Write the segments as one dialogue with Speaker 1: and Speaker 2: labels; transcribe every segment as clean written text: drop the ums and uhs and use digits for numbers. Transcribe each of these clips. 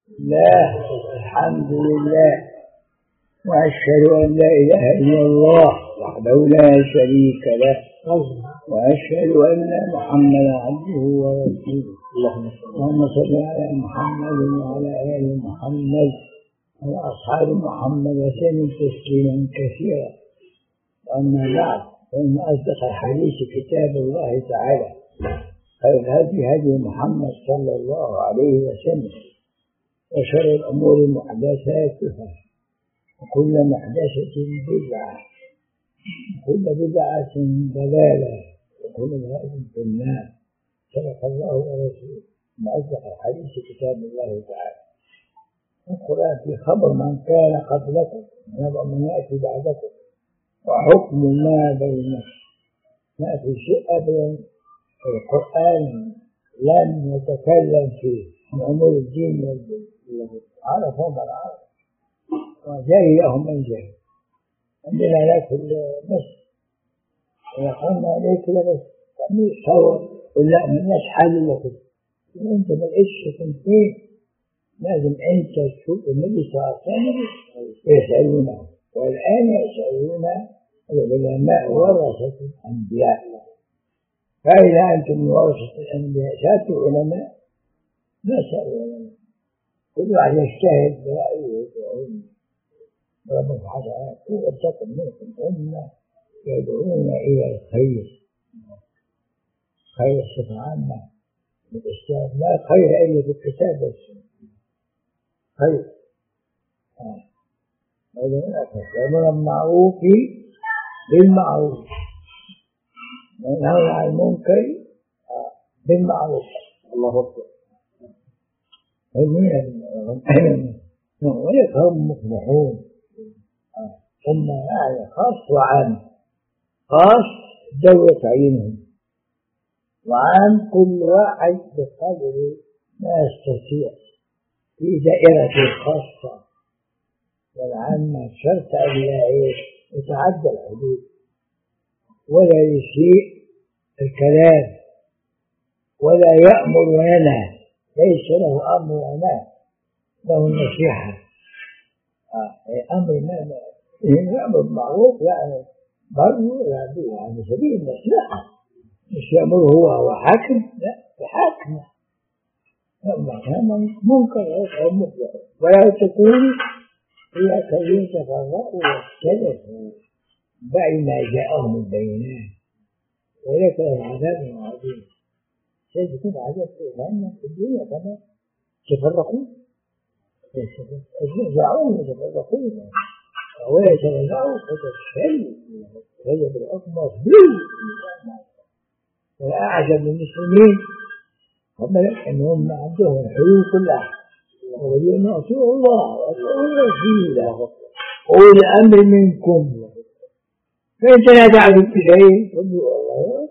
Speaker 1: الله الحمد لله، وأشهد أن لا إله إلا الله وحده لا شريك له، وأشهد أن محمدا عبده ورسوله. اللهم صل على محمد وعلى آل محمد وعلى أصحاب محمد وسلم تسليما كثيرا. وأما بعد، فإن أصدق الحديث كتاب الله تعالى، خير الهدي هدي محمد صلى الله عليه وسلم، وشر الأمور محدثاتها، وكل محدثة بدعة، وكل بدعة ضلالة، وكل ضلالة في النار. صدق الله ورسوله. من أصدق الحديث كتاب الله تعالى. القرآن في خبر من كان قبلكم ونبأ من يأتي بعدكم وحكم ما بينكم. ما في شيء أبدا القرآن لم يتكلم فيه من أمور الدين والدين، عرفهم من عرف وجاهلهم من جاهل. عندنا ناكل بس ونقلنا عليك لبس تعمل صور ولا من الناس حال لكم. أنت ما لقيتش تنتين، لازم أنت تشوف النبي صلى الله عليه وسلم يسألونه، والآن يسألون العلماء ورثة الأنبياء. فإذا أنتم ورثة الأنبياء سألتوا علماء ما سألوا علماء، كل واحد يجتهد برأيه ورب سبحانه وتعالى منكم أمة يدعون إلى الخير. خير صفة عامة بالإسلام، لا خير إلا في الكتاب والسنة. خير يأمر بالمعروف بالمعروف وينهون عن المنكر بالمعروف. الله أكبر. أولئك هم مفلحون. ثم يعني خاص وعام. خاص دولة عينهم، وعام كل واحد بقدر ما يستطيع في دائرة الخاصة والعامة، شرط أن لا يتعدى الحدود ولا يسيء الكلام ولا يأمر وينهى، ليس له أمر ونهى، له النصيحة. أمر ما يأمر بالمعروف يعني برضه يعني سبيل النصيحة، مش يأمر هو حاكم، لا بحاكم منكر ولا تكون هي كي يتفرقوا واختلفوا بعد ما جاءهم البينات، ولكن العذاب عظيم. سيكون عذاب في الدنيا كمان تفرقوا يتنازعون ويتنازعوا فتفشلوا ويجب الحكم مصبوط. والأعجب للمسلمين هم أنهم عندهم حلول كلها، ويقولون أطيعوا الله وأطيعوا الرسول أولي الأمر منكم، فإن تنازعتم في شيء فادعوا الله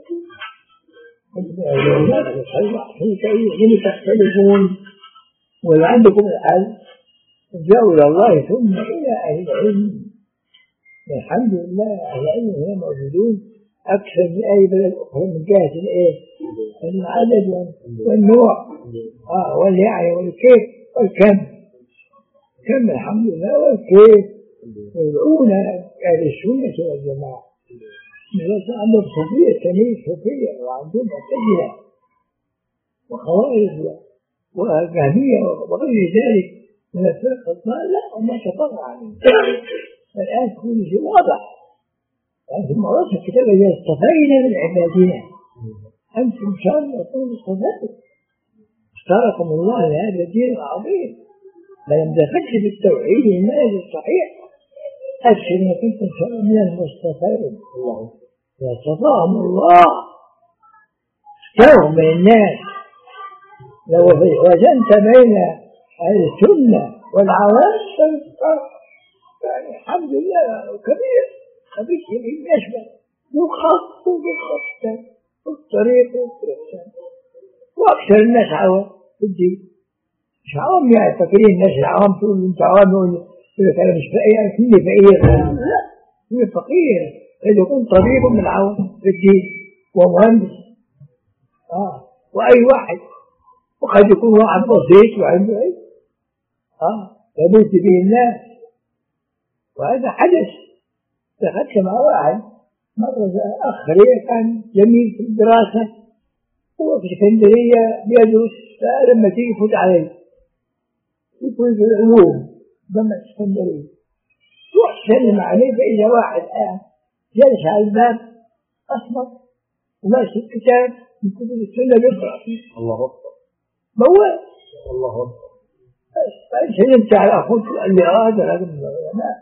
Speaker 1: وإن تختلفون ولا عندكم الحل ارجعوا إلى الله ثم إلى أهل العلم. الحمد لله أهل العلم هنا موجودون أكثر من أي بلد أخرى من جهة العدد والنوع واليعي والكيف والكم. كم الحمد لله والكيف يدعون أهل السنة والجماعة. الناس عندهم صوفية تمييز صوفية، وعندهم معتزلة وخوارج وجهمية وغير ذلك من الفرق الضالة، لا هم تفرع عنهم. الآن كل شيء واضح. ثم رأس الكتاب إذا اصطفينا من عبادنا أنتم شر يكون اصطفاكم، اختاركم الله لهذا الدين العظيم. ما يمدخلش بالتوحيد المنهج الصحيح. أبشر إنك كنتم شر من المصطفين. الله اصطفاهم الله، اختارهم من الناس. لو وزنت بين السنة والعوام يعني الحمد لله كبير، مفيش يشبه يخص بالخص والطريق والإحسان. وأكثر الناس عوام في الدين، مش عوام يعني فاكرين الناس العوام تقول أنت عوام يقول لك أنا مش فقير، كل فقير، لا كل فقير قد يكون طبيب من العوام في الدين ومهندس وأي واحد، وقد يكون واحد بسيط وعنده علم يموت به الناس. وهذا حدث. دخلت مع واحد مرة أخ كان جميل في الدراسة، هو في اسكندرية بيدرس، فلما تيجي يفوت عليه يكون في العلوم جامعة اسكندرية، روح سلم عليه، فإذا واحد جالس على الباب أسمر وماسك كتاب من كتب السنة يقرأ فيه.
Speaker 2: الله أكبر.
Speaker 1: موال.
Speaker 2: الله أكبر.
Speaker 1: سلمت على أخوك قال لي هذا من العلماء.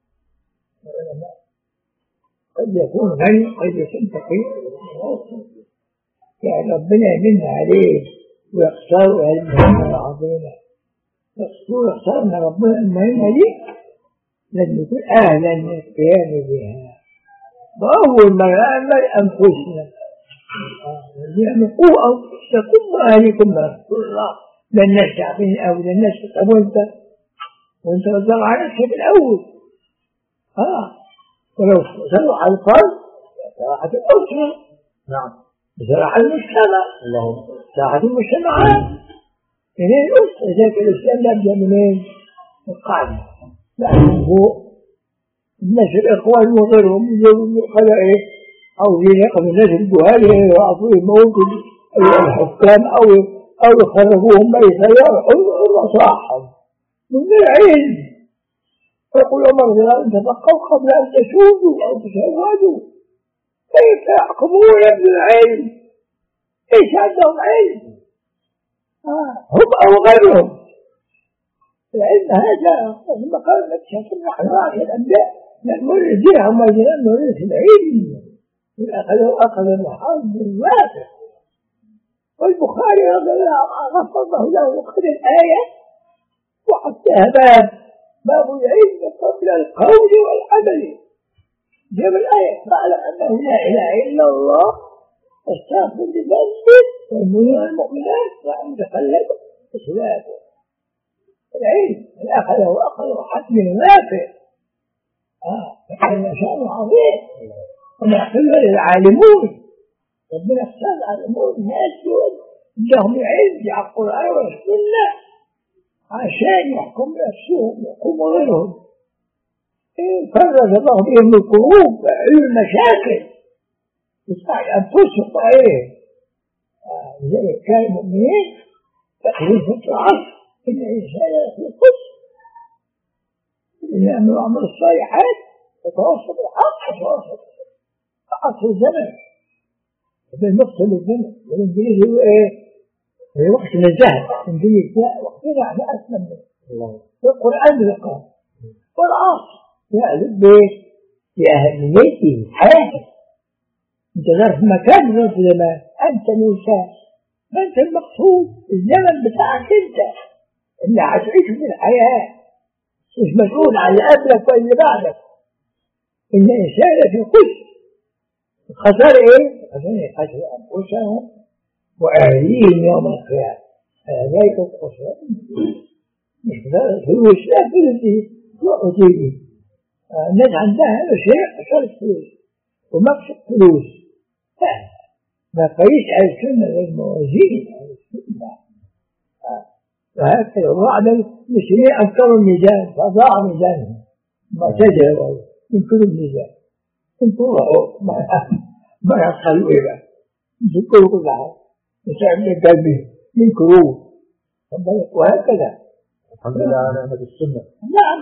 Speaker 1: قد يكون غني قد يكون فقير، يعني ربنا يمن عليه ويختار علمه العظيمة، يختار من ربنا المهمة دي لازم يكون أهلا للقيام بها. وأول ما نعمل أنفسنا يعني قوة تقوم أهلكم برسول الله، للناس تعبين أو للناس وأنت رضا على نفسك الأول. ولو صلوا على الفرد صراحة الأسرة.
Speaker 2: نعم.
Speaker 1: بصراحة المجتمع.
Speaker 2: الله.
Speaker 1: صراحة المجتمعات. منين الأسرة؟ ذاك الإسلام يبدأ منين؟ القاعدة. لأنه هو الناس الإخوان وغيرهم يقول إيه؟ أو ينقذوا الناس الجهال ويعطوا الموت الحكام أو يخرجوهم بأي سيارة الله صاحب من العلم. فيقول عمر رضي الله عنه تفقهوا قبل أن تشودوا أو تشودوا. كيف يحكمون بالعلم؟ إيش عندهم علم؟ هم أو غيرهم. العلم هذا لما قال نكشف نحن راعي الأنبياء نقول جيهم وجينا نورث العلم. أخذ الحظ بالواسع. والبخاري رضي الله عنه غفظه له وخذ الآية وحطها باب العلم قبل القول والعمل. جاب الآية فاعلم أنه لا إله إلا الله واستغفر لذنبك والمؤمنين والمؤمنات وأن تخلد إسلامه. العلم أخذه حتم نافع. فكان شأنه عظيم. وما يحل للعالمون ربنا اختار العالمون الناس لهم العلم على القرآن والسنة عشان يحكم نفسهم ويحكم غيرهم. فرج الله بهم القلوب علم المشاكل يسمع أنفسهم إيه. لذلك كان المؤمنين تقريبا في العصر إن الإنسان في القدس إن أمر عمل الصالحات وتوصل بالحق وتوصل عصر الزمن. هذا المقصد للزمن. والإنجليزي هو إيه؟ في وقت الجهل. الإنجليزي وقتنا على أسلم منه. القرآن بالقرآن والعصر يعلم بيش بأهميته حياتك. أنت ظرف مكان ظرف زمان. أنت الإنسان أنت المقصود الزمن بتاعك أنت اللي هتعيش في الحياة، مش مسؤول عن اللي قبلك واللي بعدك. إن الإنسان في قدس خسر إيه؟ خسر أنفسهم وأهليهم يوم القيامة. ذلك الخسران مش خسارة فلوس، لا فلوس وتيجي الناس عندها هذا شيء خسارة فلوس ومكسب فلوس. ما قيس على السنة والموازين على السنة. وهكذا بعض المسلمين أنكروا الميزان فضاع ميزانهم ما تجروا من كل الميزان انتوا ما يصلوا إلى يذكروا كل حاجة يسعبوا قلبي ينكروه. وهكذا
Speaker 2: الحمد لله على نعمة السنة.
Speaker 1: نعم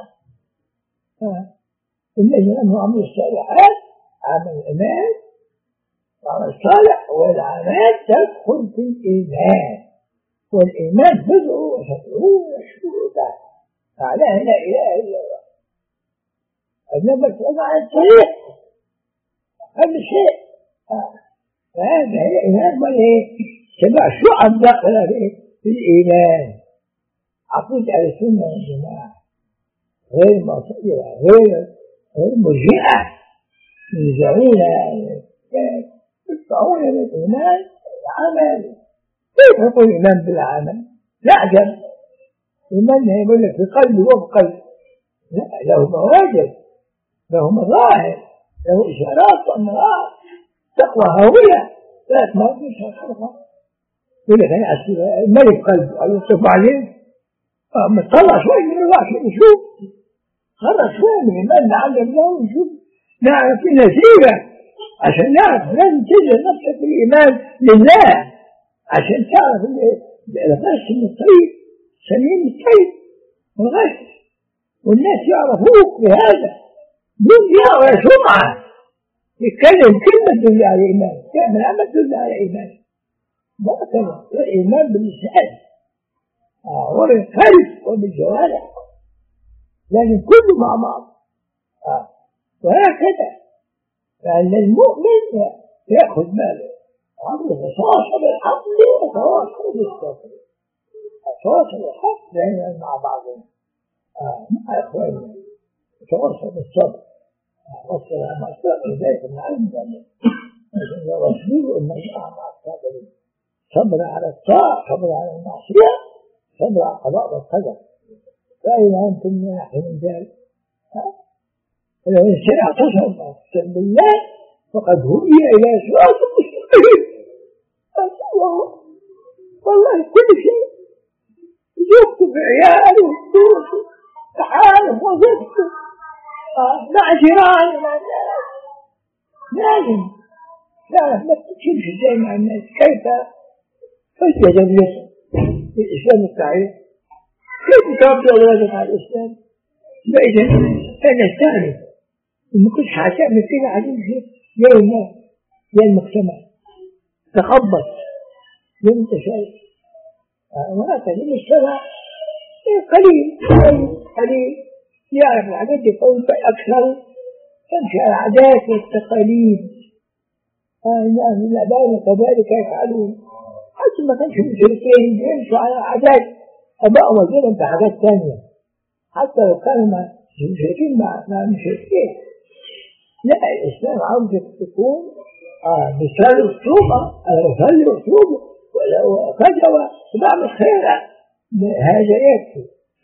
Speaker 1: الذي أنه عمل الصالحات عمل الإيمان وعمل الصالح والأعمال تدخل في الإيمان. والإيمان بضع وسبعون شعبة معناها لا إله إلا الله. إنما تبع الطريق هذا شيء. فهذا هي الإيمان والإيه؟ سبع شعب داخلة في الإيمان. عقيدة على السنة والجماعة غير معتدلة غير مرجئة ينزعون يدفعون للإيمان العمل. كيف يقول الإيمان بالعمل؟ يعجب. الإيمان يقول لك في قلبي وفي قلبي. لا، له مواجب، له مظاهر، له إشارات وأمراض. تقوى هوية لا تموتش خلقها. يقول لك أنا الملك قلبه قال له بعدين أما طلع شوي من الواحد نشوف خرج شوي من المال لعل الله ونشوف نعرف النتيجة عشان نعرف لازم تجعل نفسك الإيمان لله عشان تعرف الغش من الطريق سمين الطريق الغش والناس يعرفوك بهذا دنيا وسمعة يتكلم كلمة تدل على الإيمان تعمل عمل تدل على الإيمان ما كان الإيمان باللسان وبالقلب وبالجوارح لكن كله مع بعض وهكذا فأن المؤمن يأخذ باله عقل يتواصل بالعقل ويتواصل بالصبر يتواصل الحق دائما مع بعضهم مع إخواننا يتواصل بالصبر وصل مع الصبر ذلك من علم ورسوله إن الله مع الصابرين صبر على الطاعة صبر على المعصية صبر على القضاء والقدر فأين أنتم من أحد من ذلك فلو الإنسان اعتصم بالله فقد هدي إلى صراط مستقيم والله كل شيء يكتب عياله وفلوسه تعالى وظيفته مع جيرانه لازم لا تمشي زي مع الناس كيف فسد الإسلام الصحيح كيف تربي أولادك على الإسلام فإذا أنا استعرف إن كنت هتعمل كده عايزين يا الناس يا المجتمع تخبط يوم أنت شايف وهكذا المجتمع قليل يعرف الحاجات دي قوي أكثر تمشي على العادات والتقاليد الآباء كذلك يفعلون حتى ما كانش المشركين يمشوا على عادات أباء وزيرا بحاجات ثانية حتى لو كانوا مشركين مع مشركين لا الإسلام عاوزك تكون مثال أسلوبه مثال أسلوبه ولو كذا وبعمل خيرا هذا يكفي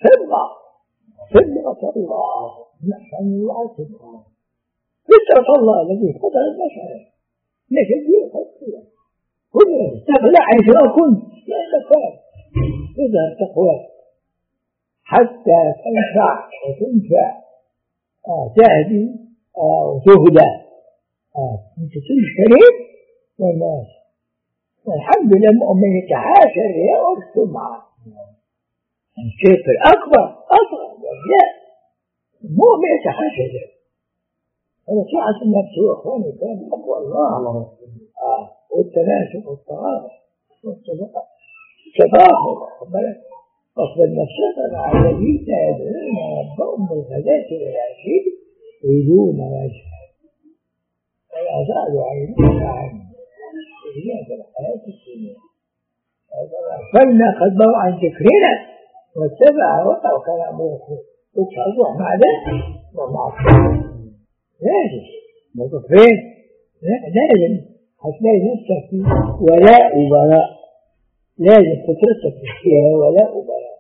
Speaker 1: فضة الله نحن الله سبحانه فطرة الله الذي فطر البشر نشدي خطيئة كلها تغلى عندما كنت لا مكان تظهر تقوى حتى تنفع وتنفع تهدي وتهدى انت كريم والناس والحمد لله المؤمن يتحاشى الرياء والسمعة الشيخ الأكبر أصغر والرياء المؤمن يتحاشى ذلك ونصيحة النفس يا إخواني كان تقوى الله والتناسب والتغافل والتضافر واصبر نفسك مع الذين يدعون ربهم بالغداة والعشي يريدون وجهه ولا زالوا عينيك عنه إياك الحياة الدنيا فلنا قدموا عن ذكرنا واتبع هواه وكان أمره وتصرح مع ذلك ومع الصلاة لازم موقفين لازم هتلاقي نفسك في ولاء وبراء لازم تترسك فيها ولاء وبراء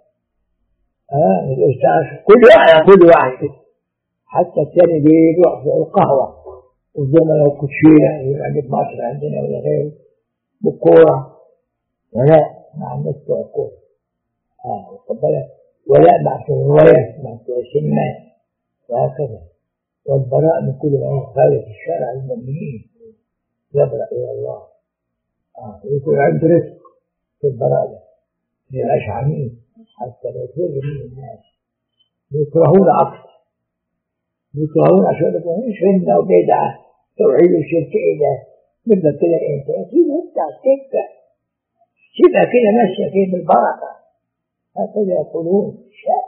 Speaker 1: كل واحد كده حتى الثاني بيروح في القهوة والزملاء والكوتشينة يعني في مصر عندنا ولا غيره بالكورة ولاء مع الناس بتوع الكورة واخد بالك ولاء مع الرواية مع بتوع السينمات وهكذا والبراء من كل ما يخالف الشرع المؤمنين يبرأ إلى الله ويكون عنده رزق في البراء ده يبقاش عنيد حتى لا يفر من الناس يكرهون أكثر يكرهون عشان يكونوا سنة وبدعة توحيد وشرك إيه ده نبدأ كده أنت أكيد أنت هتكفى تبقى كده ماشية كده بالبركة هكذا يقولون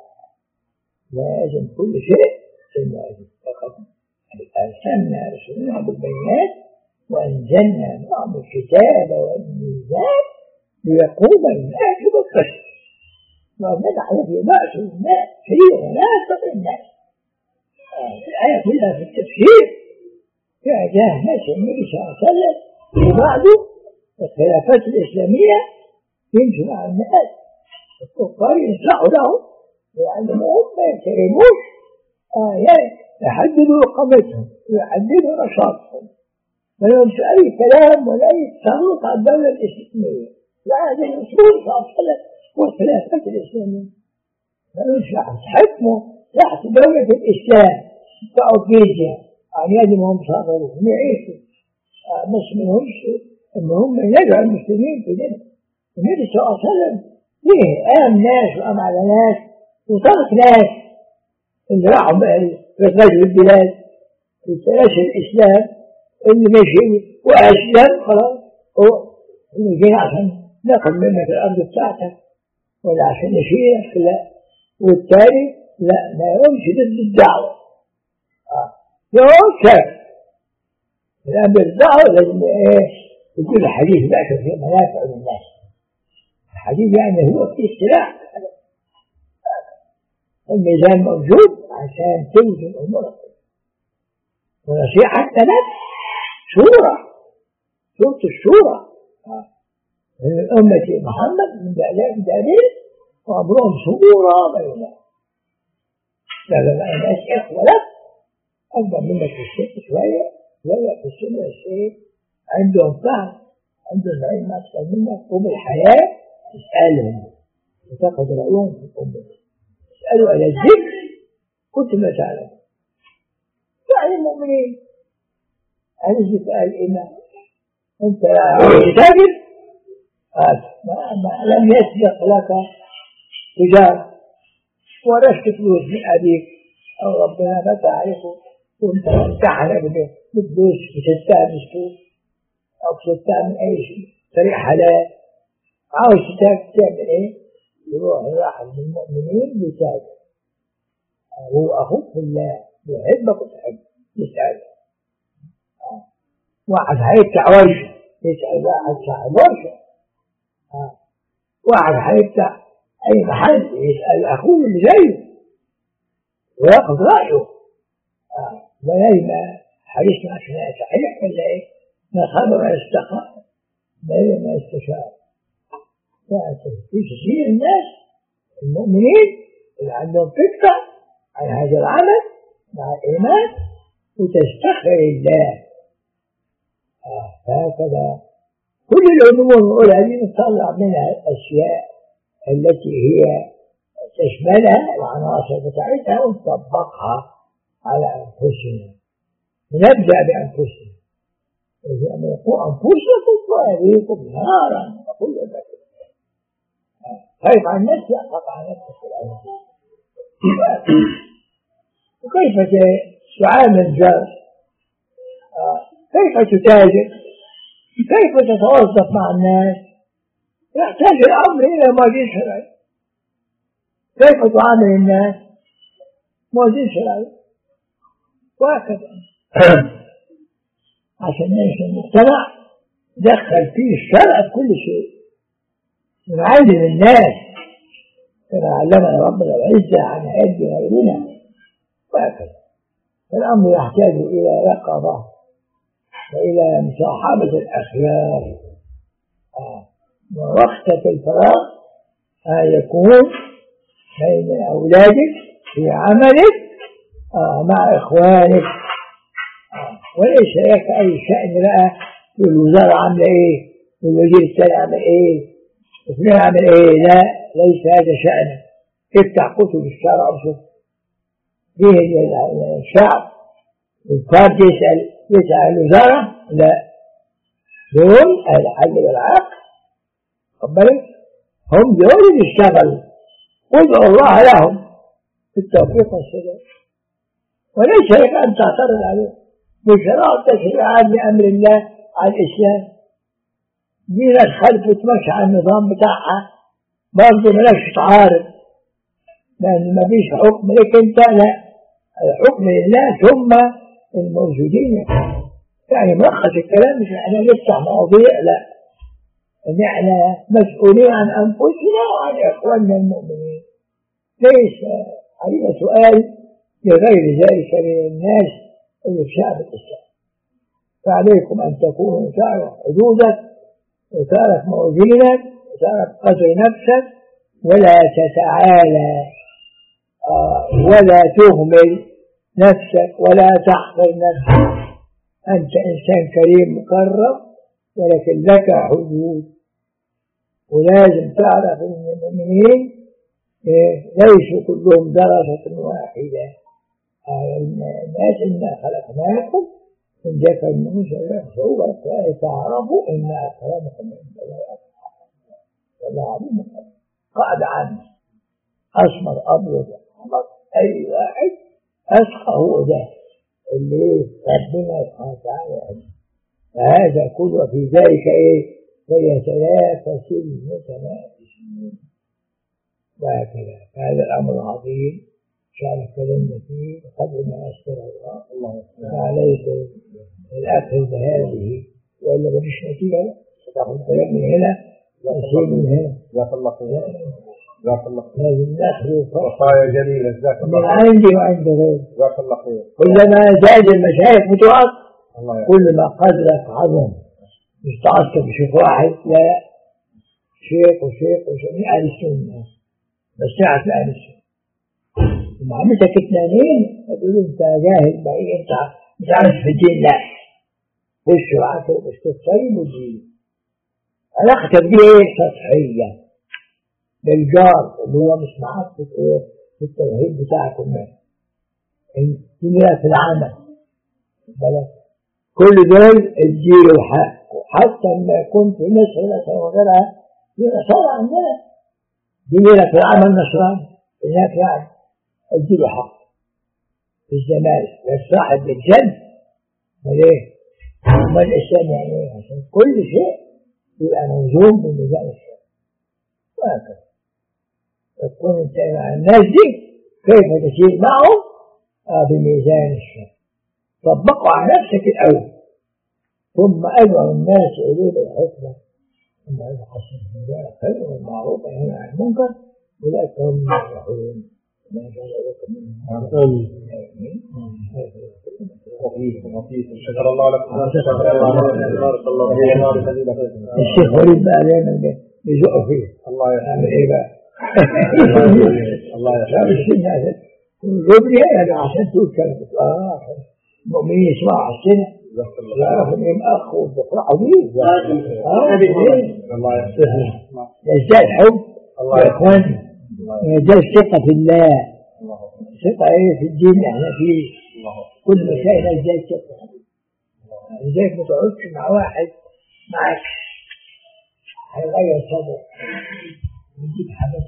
Speaker 1: لازم كل شيء لازم فقط أرسلنا رسولنا بالبينات وأنزلنا معهم الكتاب والميزان ليقوم الناس بالقسط ومنع في بأس الناس فيه مناسب الناس الآية كلها في التفسير فيها جاه ناس النبي صلى الله عليه وسلم وبعده الخلافات الإسلامية يمشي مع الناس الكفار ينصحوا لهم ويعلموهم ما يكرموش يحددوا إقامتهم ويحددوا نشاطهم ما لهمش أي كلام ولا أي تسلط على الدولة الإسلامية لا هذا الرسول صلى الله عليه وسلم والخلافات الإسلامية ملوش تحت حكمه تحت دولة الإسلام بقوا جيزة عن يد ما هم صابرون يعيشوا مش منهمش إن هم ينجعوا المسلمين في دينهم. النبي صلى الله عليه وسلم ليه قام ناس وقام على ناس وترك ناس اللي راحوا في غزو البلاد في سلاسل الإسلام اللي مشي وأسلم خلاص هو اللي جينا عشان ناخد منك الأرض بتاعتك ولا عشان نشيلك لا، والتالي لا ما يقومش ضد الدعوة يقول كيف الآن بالدعوة لازم يقول الحديث بقى في منافع للناس. الحديث يعني هو في السلاح الميزان موجود عشان توزن أمورك ونصيحة نفس شورى سورة الشورى أمة محمد من دليل وأمرهم شورى بينهم. لا الناس إخوة لك أكبر منك في السن شوية في السن الشيء عندهم فهم عندهم علم أكثر منك وبالحياة تسألهم وتاخذ رأيهم في الأمة تسألوا على الذكر كنت ما تعلم يعني المؤمنين هل الذكر الإيمان أنت تاجر لم يسبق لك تجارة ورشت فلوس من أبيك أو ربنا ما تعرفه وانت امتحنك بالدوس بتستعمل فيه أو بتستعمل أي شيء طريق حلال عاوز تعمل إيه؟ يروح واحد من المؤمنين بيتاجر هو أخوك في الله بيحبك وتحبه يسأل واحد هيفتح ورشة يسأل واحد صاحب ورشة واحد هيفتح أي محل يسأل أخوه اللي زيه وياخذ رأيه ولازم حديثنا عشان صحيح ولا إيه؟ ما خبر استخاء ما استشار. في كثير الناس المؤمنين اللي عندهم فكرة عن هذا العمل مع الإيمان وتستخر الله فهكذا كل الأمور نقولها دي نطلع منها الأشياء التي هي تشملها العناصر بتاعتها ونطبقها على أنفسنا ونبدأ بأنفسنا إذا قوا أنفسكم وأهليكم نارا وكل ذلك خايف عن نفسي أخاف عن نفسك الأول. وكيف تعامل جار كيف تتاجر كيف تتوظف مع الناس يحتاج الأمر إلى موازين شرعي. كيف تعامل الناس موازين شرعي وهكذا عشان نعيش المجتمع دخل فيه الشرع في كل شيء ونعلم الناس كما علمنا ربنا العزة عن يد غيرنا وهكذا. الأمر يحتاج إلى يقظة وإلى مصاحبة الأخيار ووقت الفراغ يكون بين أولادك في عملك مع إخوانك وليس لك أي شأن بقى والوزارة عاملة إيه والوزير الثاني عامل إيه وفلان عامل إيه. لا ليس هذا شأنك. افتح كتب الشرع وشوف فيه الشعب والفرد يسأل الوزارة لا دول الحل والعقل قبلت هم دول اللي يشتغلوا وادعوا الله لهم في التوفيق والسداد وليس لك أن تعترض عليه بشراء تشريعات بأمر الله على الإسلام. دي ناس خلف وتمشي على النظام بتاعها برضه ملاش تعارض لأن ما فيش حكم لك أنت لا الحكم لله ثم الموجودين. يعني ملخص الكلام مش احنا نفتح مواضيع لا ان احنا مسؤولين عن انفسنا وعن اخواننا المؤمنين. ليس علينا سؤال لغير ذلك من الناس اللي في شعب الاسلام. فعليكم ان تكونوا تعرف حدودك وتعرف موازينك وتعرف قدر نفسك ولا تتعالى ولا تهمل نفسك ولا تحقر نفسك. أنت إنسان كريم مكرم ولكن لك حدود ولازم تعرف أن المؤمنين ليسوا كلهم درجة واحدة. الناس إنا خلقناكم من ذكر وأنثى لتعارفوا إن أكرمكم عند الله والله عليم. قاعد عنه أسمر أبيض أحمر أي واحد أسخى هو ده اللي ربنا سبحانه وتعالى. فهذا كله في ذلك فيتنافس المتنافسون وهكذا. هذا الأمر العظيم شأن كلمة فيه قبل ما يستر الله فعليكم الأخذ بهذه وإلا مفيش نتيجة. تاخذ كلام من هنا وتصيب من هنا.
Speaker 2: جزاك الله خير. جزاك الله خير.
Speaker 1: لازم ناخذ
Speaker 2: وصايا جميلة. جزاك الله
Speaker 1: من عندي وعند غيري.
Speaker 2: جزاك الله خير.
Speaker 1: كلما زاد المشايخ متوقف كل ما قدرك عظم. مش تعصب بشيخ واحد، لا شيخ وشيخ وشيخ من أهل السنة بس تعرف أهل السنة. لما عملتك اثنين تقول أنت جاهل بعيد، أنت مش عارف في الدين. لا خش وعاته بس تتصيب الدين. علاقتك بيه سطحية بالجار اللي هو مش معاك في التوحيد بتاعكم. انت في العمل بلد كل دول اديله حق. حتى لما يكون في مصر مثلا وغيرها في نصارى عندنا ديننا في العمل نصراني هناك يعني اديله حق في الزمالك للصاحب بالجنة. وليه؟ وما الإسلام يعني عشان كل شيء يبقى موزون بميزان الشرع وهكذا. تكون انت مع الناس دي كيف تسير معهم بميزان الشرع. طبقوا على نفسك الأول ثم أدعو الناس إليه بالحكمة ثم يحسن الميزان الخير والمعروف وينهى عن المنكر أولئك هم المفلحون. ما شاء الله
Speaker 2: لكم. شكر الله لكم. شكر الله لكم.
Speaker 1: الشيخ وليد بقى دايما يزق فيه.
Speaker 2: الله
Speaker 1: يعمل ايه بقى؟
Speaker 2: الله
Speaker 1: يشرب السنة يبني يعني عشان تقول كلمة المؤمنين يسمعوا على السنة يعرفوا ان اخ وبيفرحوا بيه.
Speaker 2: الله
Speaker 1: يزداد حب يا اخوان، يزداد ثقة في الله، ثقة في الدين احنا فيه. كل مسائل يزداد ثقة. لذلك ما تقعدش مع واحد معك هيغير صدر يجيب حاجات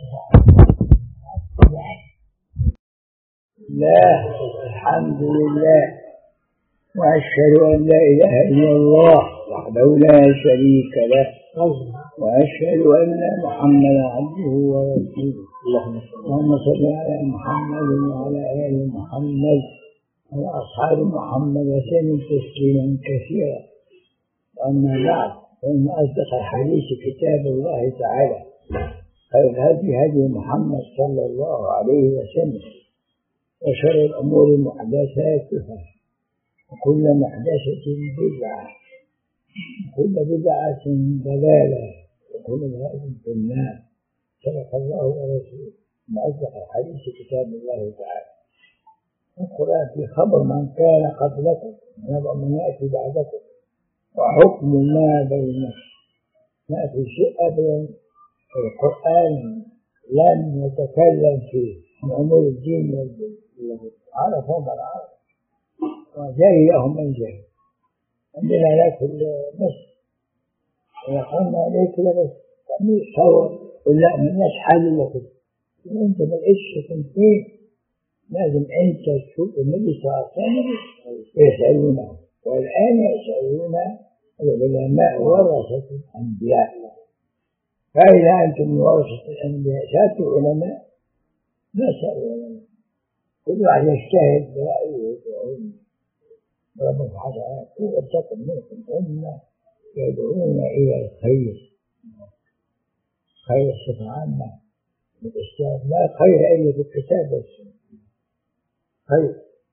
Speaker 1: لا. الحمد لله وأشهد أن لا إله إلا الله وحده لا شريك له وأشهد أن محمدا عبده ورسوله. اللهم صل على محمد وعلى آل محمد وعلى أصحاب محمد وسلم تسليما كثيرا. وأما بعد فإن أصدق الحديث كتاب الله تعالى خير الهدي هدي محمد صلى الله عليه وسلم وشر الأمور محدثاتها وكل محدثة بدعة وكل بدعة ضلالة وكل ضلالة في النار. صدق الله ورسوله. إن أصدق الحديث كتاب الله تعالى. القرآن في خبر من كان قبلكم ونبأ من يأتي بعدكم وحكم ما بينهم. ما في شيء أبدا القرآن لم يتكلم فيه من أمور الدين والدين. عرفهم العرب وجاي لهم من جاي. عندنا هناك في مصر يقولنا عليك كده بس تعمل صور ولا من الناس حال لك انت ما لقيتش فين. لازم انت تشوف النبي صلى الله عليه وسلم يسألونه والآن يسألون العلماء ورثة الأنبياء. فإذا أنتم ورثة الأنبياء سألتوا العلماء ما سألوا العلماء. كل واحد يجتهد برأيه وربنا سبحانه وتعالى منكم أمة يدعون إلى الخير. خير صفة عامة بالإسلام لا خير إلا في الكتاب والسنة. خير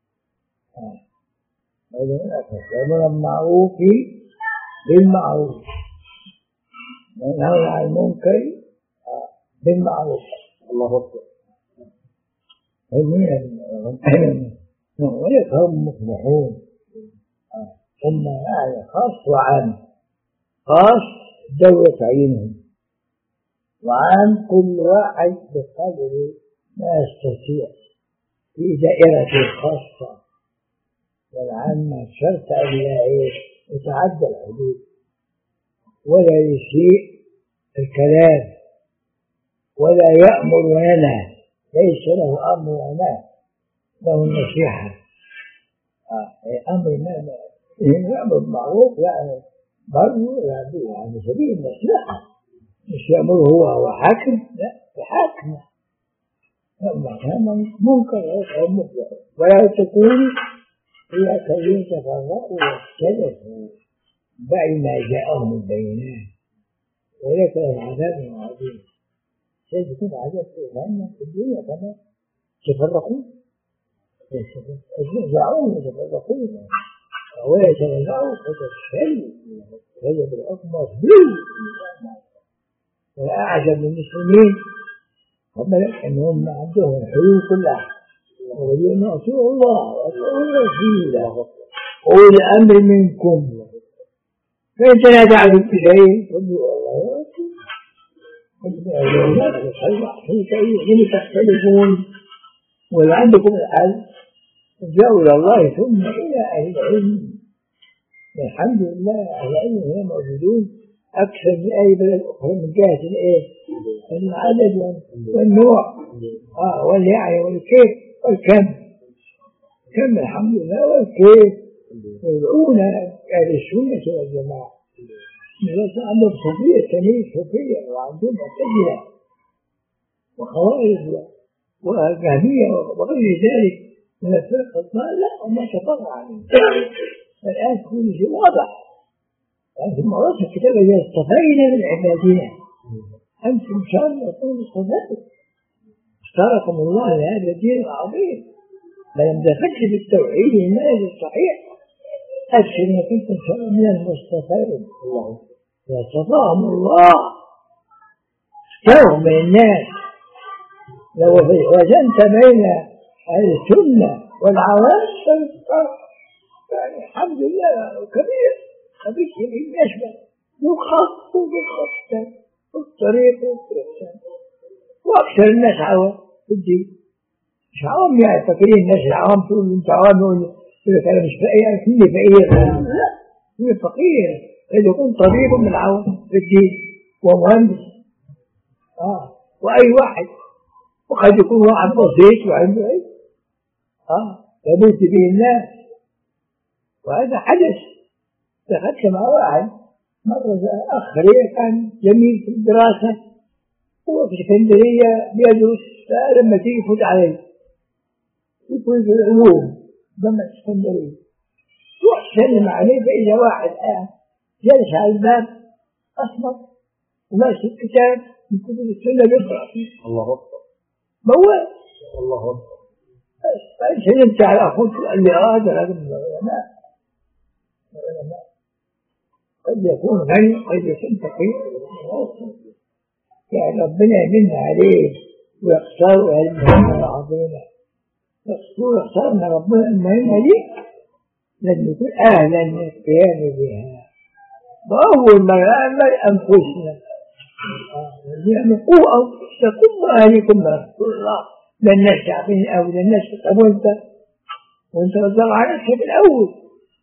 Speaker 1: يأمر بالمعروف بالمعروف وينهون عن المنكر بالمعروف.
Speaker 2: الله أكبر.
Speaker 1: أولئك هم مفلحون. ثم يعني خاص وعام. خاص دولة عينهم وعن كل واحد بقدر ما يستطيع في دائرته الخاصة والعامة، شرط أن لا يتعدى الحدود ولا يسيء الكلام ولا يأمر وينهى، ليس له أمر ونهى، له النصيحة. أمر يأمر بالمعروف يعني برضه يعني سبيل النصيحة، مش يأمر هو حاكم، لا بحاكم أما كان منكر ولا تكون هي كذلك تفرقوا واختلفوا بعد ما جاءهم البينات ولك العذاب عظيم. سيكون عذاب في الدنيا كما تفرقوا يتنازعون ويتنازعوا فتفشلوا ويجب الحكم مصبوط. وأعجب المسلمين هم أنهم عندهم الحلول كلها ويقولون أطيعوا الله وأطيعوا الرسول أولي الأمر منكم، فإن تنازعتم في شيء فادعوا الله وإن تختلفون ولا عندكم الحل ارجعوا إلى الله ثم إلى أهل العلم. الحمد لله أهل العلم هنا موجودون أكثر من أي بلد أخرى من جهة العدد والنوع واليعي والكيف والكم. كم الحمد لله والكيف يدعون أهل السنة والجماعة. ليس عندهم صوفية تمييز صوفية وعندهم معتزلة وخوارج وجهمية وغير ذلك من الفرق الضالة، لا هم تفرع عنهم. الآن كل شيء واضح. ثم رأس الكتاب إذا اصطفينا من عبادنا أنتم شر يكون اصطفاكم اختاركم الله لهذا الدين العظيم ما لم دخلش بالتوحيد المنهج الصحيح أبشر إنك أنتم شر من المصطفين. اصطفاهم الله اختارهم من الناس. لو وزنت بين السنة والعوام يعني الحمد لله كبير خبيث يشبه يخط بالخط والطريق والإحسان. وأكثر الناس عوام في الدين، مش عوام يعني فاكرين الناس العوام تقول أنت عوام يقول لك أنا مش فقير كل فقير، لا كل فقير قد يكون طبيب من العوام في الدين ومهندس وأي واحد، وقد يكون واحد بسيط وعنده علم يموت به الناس. وهذا حدث. دخلت مع واحد مرة أخ كان جميل في الدراسة وفي اسكندرية بيدرس، فلما تيجي يفوت عليه يكون في العلوم جامعة اسكندرية روح سلم عليه، فإذا واحد جالس على الباب أسمر وماسك كتاب من كتب السنة يقرأ فيه.
Speaker 2: الله أكبر.
Speaker 1: موال.
Speaker 2: الله أكبر.
Speaker 1: فسلمت على أخوك قال لي هذا رجل من العلماء. قد يكون غني قد يكون فقير، يعني ربنا يمن عليه ويختار علمه العظيمة ويختار من ربنا المهمة دي لازم يكون أهلا للقيام بها. وأول ما نعمل أنفسنا نعمل قوة تقوم أهلكم رسول الله لن نشتع به الأول لن نشتع وانت وزر على نفسك الأول.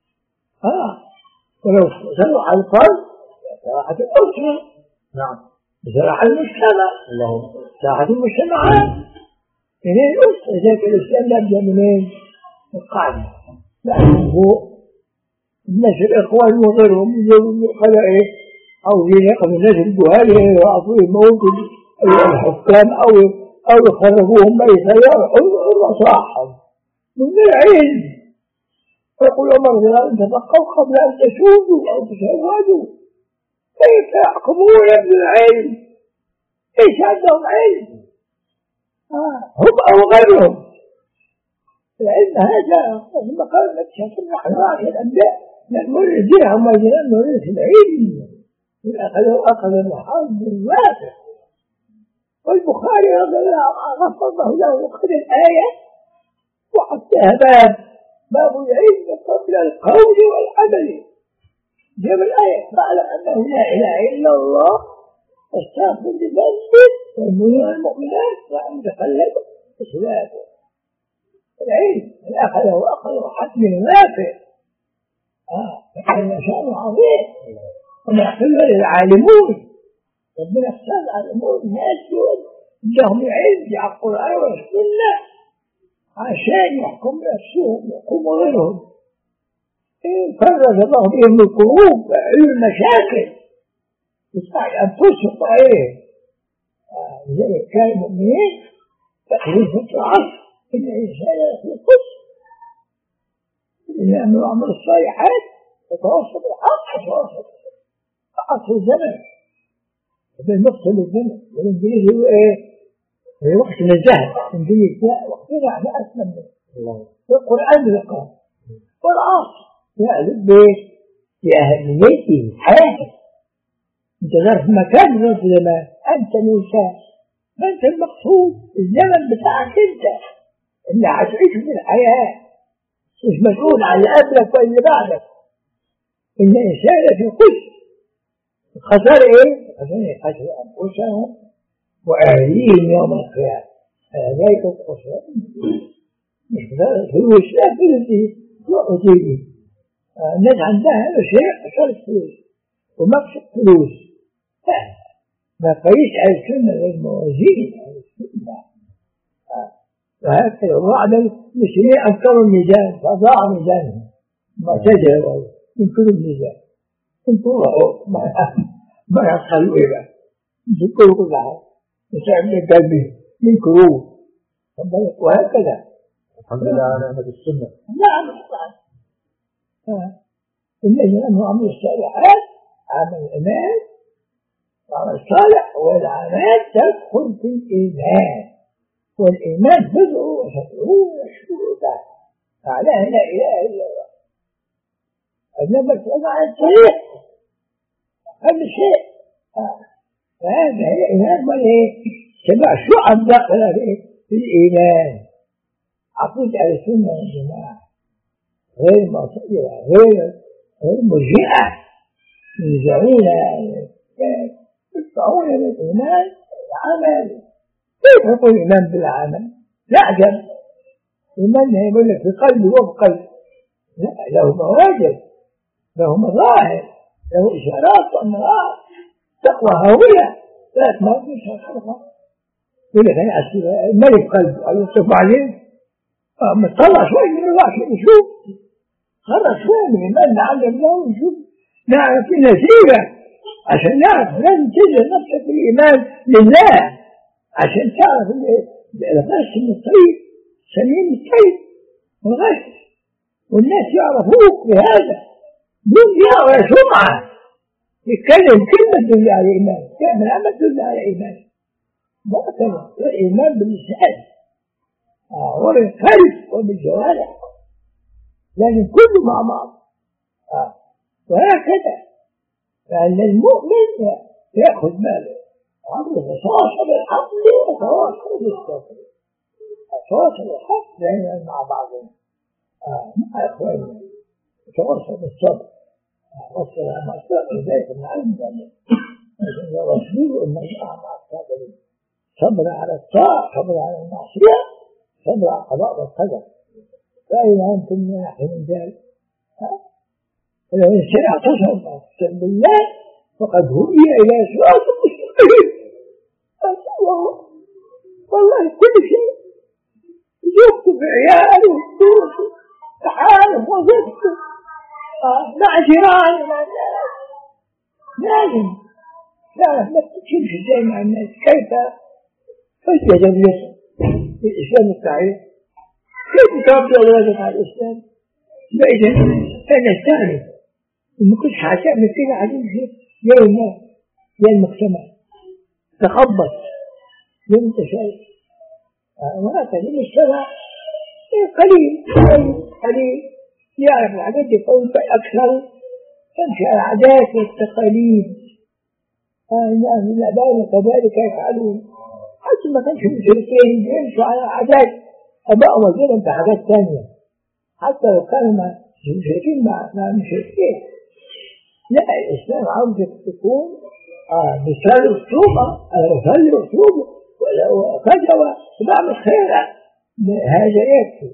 Speaker 1: ولو صلح الفرد صلاحة الأسرة،
Speaker 2: نعم،
Speaker 1: صلاح المجتمع، صلاحة المجتمعات. منين الأسرة؟ ذاك الإسلام يبدأ منين؟ القاعدة بعد فوق الناس الإخوان وغيرهم قال أو ينقذوا الناس الجهال يعطوهم موقف الحكام أو يخرجوهم ما يسيروا صاحب من العلم. يقول عمر رضي الله عنه تفقهوا قبل أن تشودوا أو تشودوا. كيف يحكمون بالعلم؟ ليس عندهم علم هم أو غيرهم. العلم هذا ثم قال لك شكل نحن عن الأنبياء نورثهم وجنا نورث العلم. أخذ الحظ الواسع. والبخاري رضي الله له أخذ الآية وحطها باب العلم قبل القول والعمل. جاب الآية فاعلم أنه لا إله إلا الله استغفر لذنبك والمؤمنين والمؤمنات وأن تخلدوا إسلامه العلم أخذه حتم نافع فكان شأنه عظيم وما يحتاج العالمون ربنا اختار العالمون الناس دول عندهم علم على القرآن والسنة عشان يحكم نفسهم يحكموا غيرهم فرج الله بهم القلوب وعلم المشاكل يستطيع أن تصف زي كان المؤمنين تقريب في العصر إن الإنسان في القدس إن يعملوا عمل الصالحات وتوصل بالحق وتوصل عصر الزمن بالمقصد الزمن والإنجليزي هو هو وقت النزاهة الإنجليزي وقتنا احنا أسلم منه القرآن بالقرآن والعصر يعلم بأهميته حياته انت ظرف مكان ظرف زمان انت الانسان ما انت المقصود الزمن بتاعك انت اللي هتعيش في الحياه مش مسؤول عن اللي قبلك واللي بعدك ان الانسان في قدس الخساره ايه؟ خسر انفسهم واهليهم يوم القيامه ذلك الخسران مش خساره فلوس لا فلوس وتيجي الناس عندها شيء خساره فلوس ومقصد فلوس ما قيس على السنة والموازين على السنة وهكذا وبعد المسلمين أنكروا الميزان فضاع ميزانهم ما تجروا ينكروا الميزان انكروا ما يخلوا إله ينكروا كل حاجة يسعبوا قلبي ينكروه وهكذا
Speaker 2: الحمد لله على نعمة السنة.
Speaker 1: نعم الذين أنه عملوا الصالحات عمل الإيمان وعمل الصالح والعمل تدخل في الإيمان والإيمان بدءه وشكله وشروطه معناه لا إله إلا الله إنما تبع الطريق هذا شيء فهذا هي الإيمان والإيه تبع شعب داخل في الإيمان عقيدة أهل السنة والجماعة غير معتدلة غير مرجئة ينزعون يدفعون للإيمان العمل كيف يقول الإيمان بالعمل؟ يعجب الإيمان يقول لك في قلبي وفي قلبي لا له مواجب له مظاهر له إشارات وأمراض تقوى هاوية ثلاث مرات مش هتخلقها يقول لك أنا الملك قلبه قال له شوف عليه ما تطلع شوي من الله نشوف خرج شوي من الإيمان نعلم له ونشوف نعرف النتيجة عشان نعرف لازم تجعل نفسك في الإيمان لله عشان تعرف الغش من الطريق سليم الطريق والغش والناس يعرفوك بهذا دنيا وسمعة يتكلم كلمة تدل على الإيمان تعمل عمل تدل على الإيمان هكذا الإيمان باللسان وبالقلب وبالجوارح لكن كله مع بعض وهكذا لأن المؤمن يأخذ ماله عمره يتواصل بالحق ويتواصل بالصبر يتواصل بالحق دائما مع بعضهم مع إخواننا يتواصل بالصبر وصل مع الصبر ذلك من علم الرسول إن الله مع الصابرين صبر على الطاعة صبر على المعصية صبر على القضاء والقدر فإن أنتم من ذلك ولو الإنسان اعتصم بالله فقد هدي إلى صراط مستقيم والله كل شيء زوجته بعياله وفلوسه تعالى وظيفته مع جيرانه مع الناس لازم تعرف نفسك تمشي زي مع الناس كيف تجلس في الإسلام الصحيح كيف تربي أولادك على الإسلام فإذا أنا استعرف إن كنت هتعمل كده عليه يا الناس يا المجتمع تخبط يوم انت شايف وهكذا المجتمع قليل يعرف الحاجات دي فوق أكثر تمشي على العادات والتقاليد الناس الآباء كذلك يفعلون حتى ما كانش مشركين يمشوا على عادات أبائهم وغيرهم في حاجات ثانية حتى لو كانوا مشركين مع مشركين لا الإسلام عاوزك تكون مثال أسلوبه، أنا بصلي أسلوبه ولو فجوة بعمل خيرا، هذا يكفي.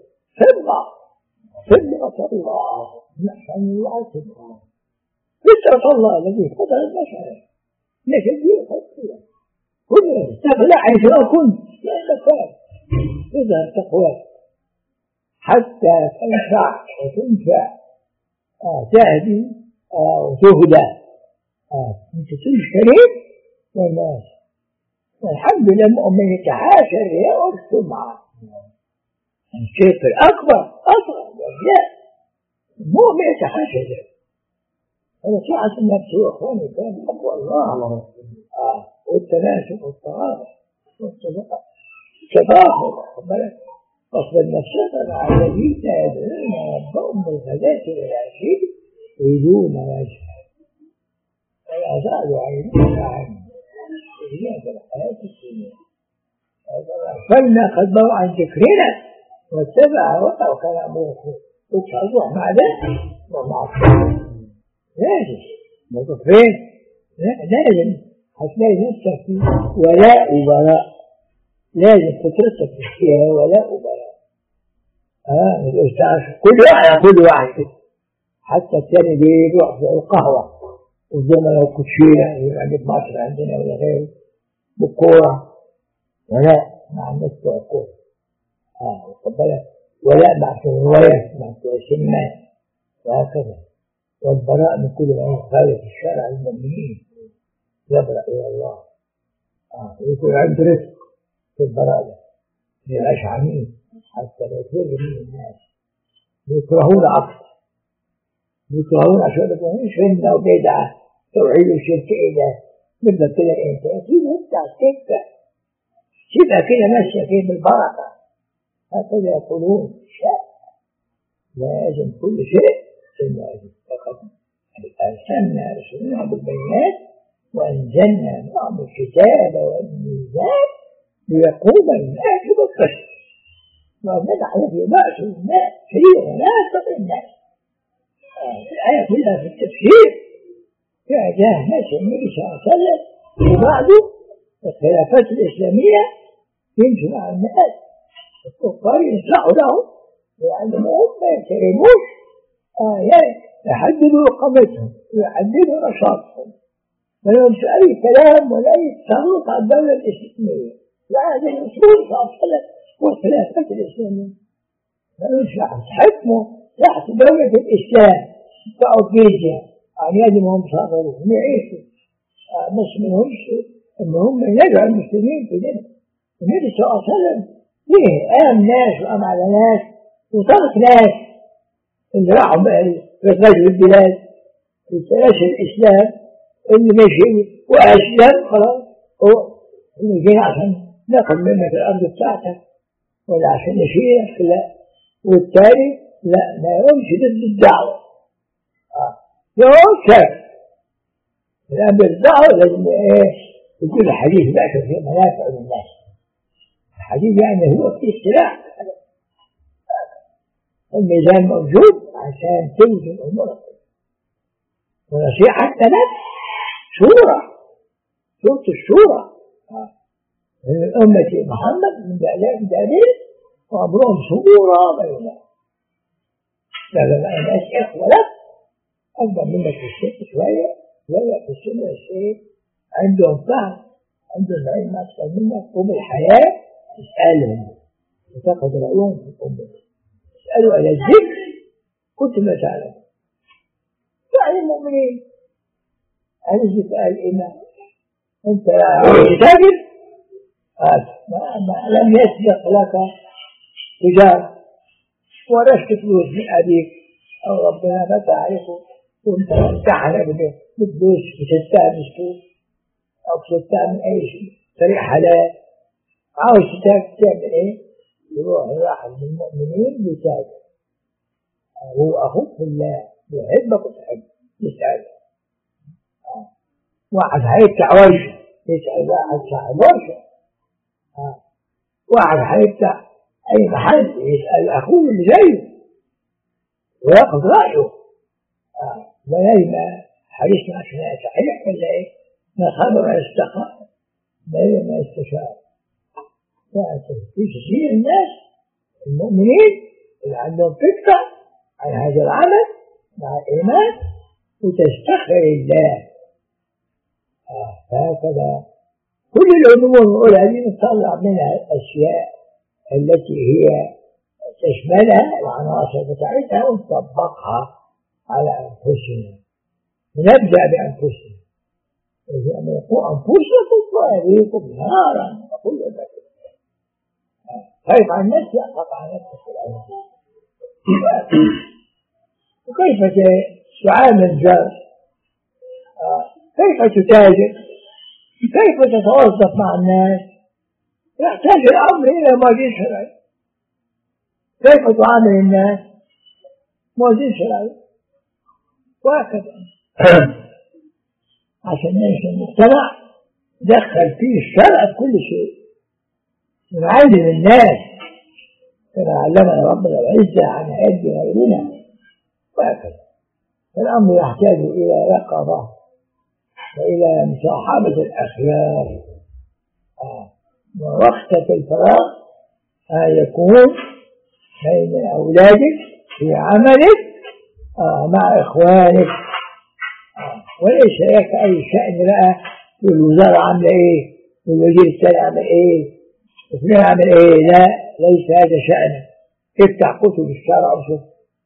Speaker 1: صبغة الله، نحن الله صبغة فطرة الله الذي فطر البشر نشدي خطيئة كل تخلع عشرة كنت لا مكان إذا تقوى حتى تنفع وتنفع تهدي وتهدى أنت تشتري والناس. والحمد لله المؤمن يتحاشى الرياء والسمعة. الشرك الأكبر أصغر والرياء، المؤمن يتحاشى ذلك. ونصيحة النفس يا إخواني كان تقوى الله والتناسب والتعاطف والتضافر. أصل النفس على الذين يدعون ربهم بالغداة والعشي يريدون وجهه ولا زالوا عينهم عنه زيادة الحياة الدنيا. فلنا قدموا عن ذكرنا واتبع هواه وكان أمره وتصرح مع ذلك ومع الصلاة لازم مضفين لازم هتلاقي نفسك في ولاء وبراء، لازم تترتب فيها ولاء وبراء. كل واحد حتى الثاني بيروح في القهوة قدامنا لو كوتشينة يعني بمصر عندنا ولا غيره بالكورة ولاء مع الناس بتوع الكورة واخد بالك، ولاء مع الروايات مع بتوع السينما وهكذا، والبراء من كل ما يخالف الشرع المؤمنين يبرأ إلى الله. ويكون عنده رزق في البراء ده يبقاش عنيد حتى لا يفر من الناس يكرهون أكثر، يكرهون عشان يكونوا سنة وبدعة توحيد وشرك إله نبدأ كده أنت أكيد أنت هتبدأ تبقى كده ماشية فيه بالبركة. هكذا يقولون لازم كل شيء لازم فقط أرسلنا رسلنا بالبينات وأنزلنا معهم الكتاب والميزان ليقوم الناس بالقسط ونجعل في بأس الناس فيه مناسب الناس. الآية كلها في التفسير فيها جاه ناس النبي صلى الله عليه وسلم وبعده الخلافات الإسلامية يمشي مع الناس الكفار ينصحوا لهم ويعلموهم ما يكرموش يحددوا رقابتهم ويحددوا نشاطهم، ما لهمش أي كلام ولا أي تسلط على الدولة الإسلامية. لا هذا الأصول صلى الله عليه وسلم والخلافات الإسلامية ما لهمش يحكموا تحت دولة الإسلام بتاعوا الجيزة عن يد ما هم صادروا يعيشوا مش منهمش إن هم يدعوا المسلمين في دينهم. النبي صلى الله عليه وسلم ليه قام ناس وقام على ناس وترك ناس اللي راحوا في غزو البلاد في سلاسل الإسلام اللي ماشي وأسلم خلاص هو اللي جينا عشان ناخد منك الأرض بتاعتك ولا عشان نشيلك لا، والتالي لا ما يقومش ضد الدعوة يقوم شاك الآن بالدعوة لازم يقول الحديث بقى في منافع للناس. الحديث يعني هو في السلاح الميزان موجود عشان توزن أمورك. ونصيحة النفس شورى سورة الشورى من أمة محمد من دليل وأمرهم شورى بينهم. لا الناس إخوة لك أكبر منك في السن شوية في السن الشيء عندهم فهم عندهم علم أكثر منك وبالحياة تسألهم وتأخذ رأيهم في الأمة. تسألوا على الذكر كنت ما تعلم يعني المؤمنين عن الذكر الإيمان. أنت تتاجر لم يسبق لك تجارة ورشت فلوس من أبيك أو ربنا ما تعرفه وانت امتحن بالدوس بتستعمل فلوس أو بتستعمل أي شيء طريق حلال عاوز تعمل إيه؟ يروح واحد من المؤمنين بيتاجر هو أخوك في الله يحبك وتحبه يسأل واحد هيفتح ورشة يسأل واحد صاحب ورشة واحد هيفتح أي محل يسأل أخوه اللي زيه وياخذ رأيه. ولازم حديثنا عشان صحيح ولا إيه؟ خبر استقام بين ما استشار. في تشجيع الناس المؤمنين اللي عندهم فكرة عن هذا العمل مع الإيمان وتستخر الله. فهكذا كل العلوم الأولى هذه نطلع منها الأشياء التي هي تشملها العناصر بتاعتها ونطبقها على أنفسنا. نبدأ بأنفسنا. إذا أملكوا أنفسكم وأهليكم نارا وكل ذلك. خايف عن نفسي أخاف عن نفسك الأول. وكيف تعامل جار؟ كيف تتاجر؟ كيف تتوظف مع الناس؟ يحتاج الأمر إلى موازين شرعي. كيف تعامل الناس؟ موازين شرعي. وهكذا عشان نعيش المجتمع دخل فيه الشرع في كل شيء ونعلم الناس كما علمنا ربنا العزة عن أيدي غيرنا. وهكذا الأمر يحتاج إلى يقظة وإلى مصاحبة الأخيار. ووقت الفراغ يكون بين أولادك في عملك مع إخوانك. وليس لك أي شأن بقى الوزارة عاملة إيه والوزير الثاني عامل إيه وفلان عامل إيه. لا، ليس هذا شأنك. افتح كتب الشرع وشوف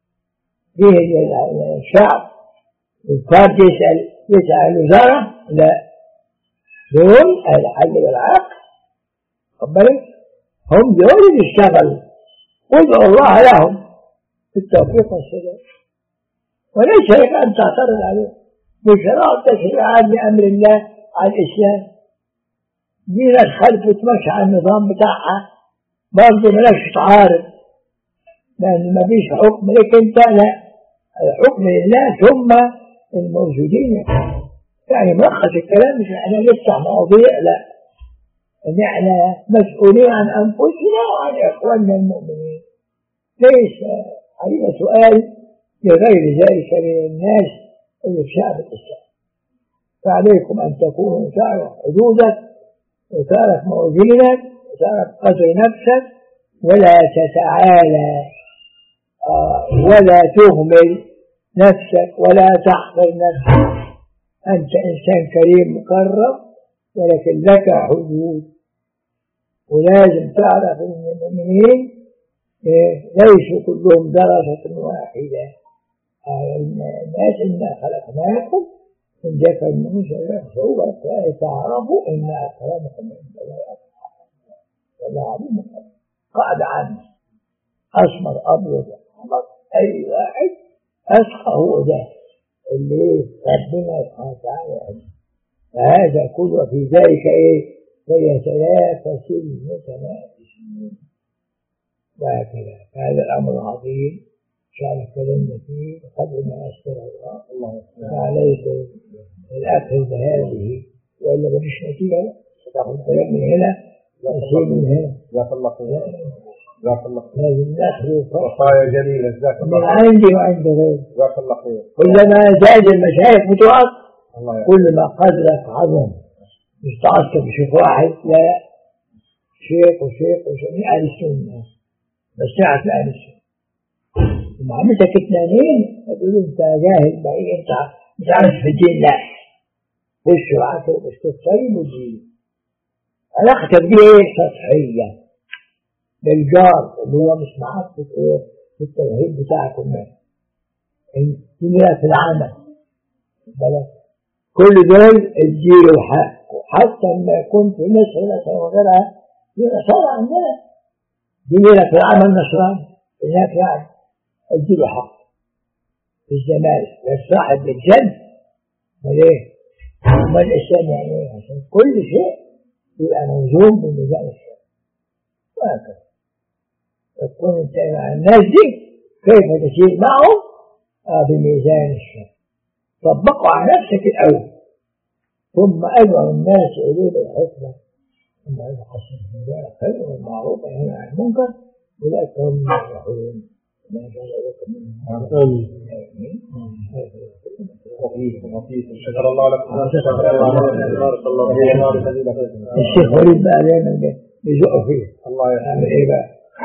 Speaker 1: فيه الشعب والفرد يسأل الوزارة. لا، دول الحل والعقل قبلت هم دول اللي اشتغلوا وادعوا الله لهم في التوفيق والسداد. وليس لك أن تعترض عليه بشراء تشريعات بأمر الله على الإسلام. دي ناس خلف تمشي على النظام بتاعها برضه ملاش تعارض لأن ما فيش حكم لك أنت. لا، الحكم لله ثم الموجودين. يعني ملخص الكلام مش احنا نفتح مواضيع، لا، ان احنا مسؤولين عن انفسنا وعن اخواننا المؤمنين. ليس علينا سؤال لغير ذلك من الناس اللي في شعب الاسلام. فعليكم ان تكونوا تعرف حدودك وتعرف موازينك وتعرف قدر نفسك ولا تتعالى ولا تهمل نفسك ولا تحقر نفسك. أنت إنسان كريم مكرم ولكن لك حدود. ولازم تعرف أن المؤمنين ليسوا كلهم درجة واحدة. الناس إنا خلقناكم من ذكر وأنثى تعرفوا إن أكرمكم عند الله أتقاكم. والله عليم قاعدة عامة. أسمر أبيض أحمر أي واحد أسخى هو ده اللي ربنا سبحانه وتعالى. فهذا كله في ذلك فيتنافس المتنافسون. وهكذا هذا الأمر العظيم شأن كلمنا فيه قبل ما يستر الله. فعليكم الأخذ بهذه وإلا مفيش نتيجة. تاخذ كلام من هنا وتشيل من هنا.
Speaker 2: جزاك الله خير. جزاك الله خير.
Speaker 1: لازم ناخذ
Speaker 2: وصايا جميلة. جزاك الله
Speaker 1: من عندي وعند غيري.
Speaker 2: جزاك الله خير.
Speaker 1: كلما زاد المشايخ بتوعك كل ما قدرك عظم. مش تعصب بشوف واحد، لا، شيخ وشيخ وشيخ أهل السنة بس تعرف أهل السنة. لما عملتك اثنين تقول أنت جاهل بعيد أنت مش عارف في الدين. لا، خش وعاته بس تتصيب الدين. علاقتك دي سطحية بالجار اللي هو مش معاك في التوحيد بتاعكم. في العمل بلد كل دول اديله حق. وحتى لما كنت في مصر وغيرها دي نصارى عندنا دي في العمل نصراني هناك يعني اديله حق في الزمان للصاحب بالجنة. وليه؟ وما الإسلام يعني ايه؟ عشان كل شيء يبقى موزون بميزان الشرع. وهكذا تكون انت مع الناس دي كيف تسير معهم بميزان الشرع. طبقوا على نفسك الأول ثم أدعو الناس إليه بالحكمة ثم يحسن الميزان الخير والمعروف والنهي عن المنكر أولئك هم المفلحون. ما شاء الله لكم من
Speaker 2: وفيك شكر الله لكم. بارك الله فيك.
Speaker 1: الشيخ وليد بقى دايما يزق فيه.
Speaker 2: الله يحفظك.
Speaker 1: ايه بقى؟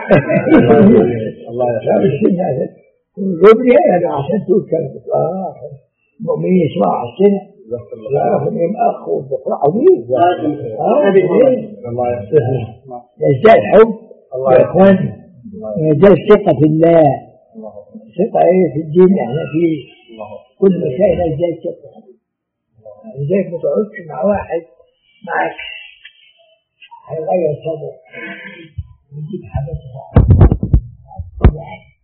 Speaker 2: الله يحفظك.
Speaker 1: ربني انا عشان تقول كلمة المؤمنين يسمعوا على السنة يعرفوا ان اخ وبيفرحوا بيه.
Speaker 2: الله يحفظك.
Speaker 1: يزداد حب يا اخواني، يزداد ثقة في الله، ثقة ايه في الدين اللي احنا فيه. كل مسائل يزداد ثقة. لذلك ما تقعدش مع واحد معك هيغير صدره ويجيب حاجات صعبة.